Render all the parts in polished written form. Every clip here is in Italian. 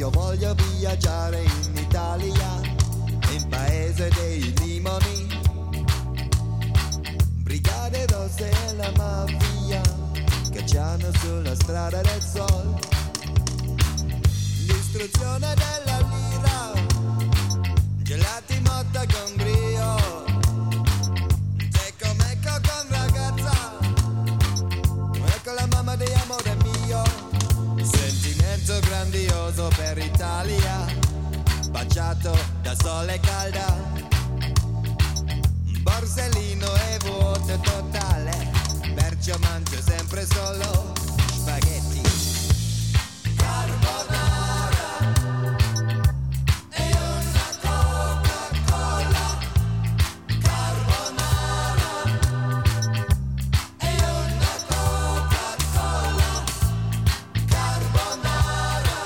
io voglio viaggiare in Italia, in paese dei limoni, brigate rosse e la mafia cacciano sulla strada del sol, l'istruzione della lira, gelati motta con brio, secco mecco con ragazza, ecco la mamma di amore mio, sentimento grandioso per Italia, baciato da sole calda, borsellino e vuoto totale, perciò mangio sempre solo spaghetti. Carbonara e una Coca-Cola, carbonara e una Coca-Cola, carbonara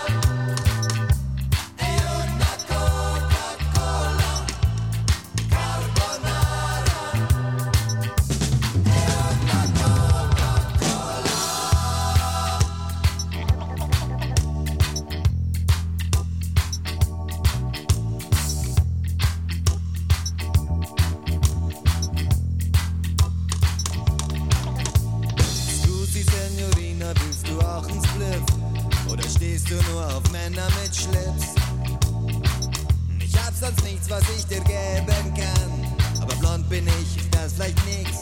e una Coca-Cola, carbonara e una Coca-Cola. Scusi Signorina, willst du auch ein Spliff? Oder stehst du nur auf Männer mit Schlips? Ich hab sonst nichts, was ich dir geben kann, aber blond bin ich, ist das vielleicht nix?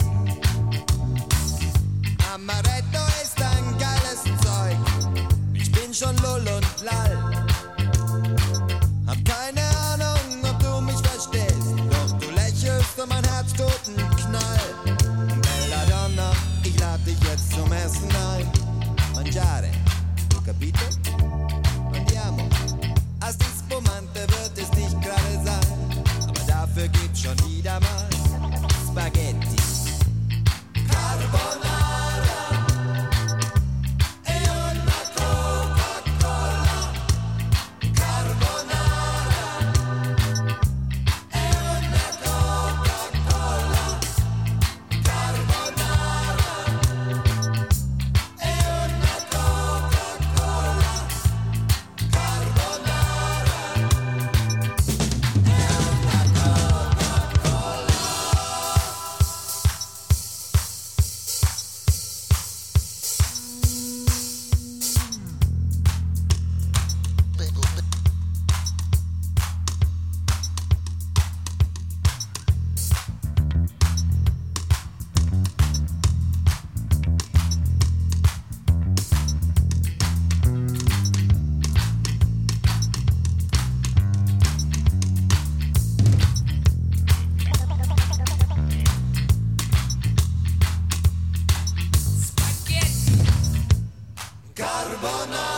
Amaretto ist ein geiles Zeug, ich bin schon lull und lall. Hab keine Ahnung, ob du mich verstehst, doch du lächelst und mein Herz tut einen Knall. Bella Donna, ich lad dich jetzt zum Essen ein. Mangiare, capito? Andiamo. Als die Spumante wird es nicht gerade sein, aber dafür gibt's schon wieder mal Spaghetti. Carbonara e una Coca-Cola, carbonara e una Coca-Cola, carbonara e una Coca-Cola, carbonara e una Spaghetti, carbonara.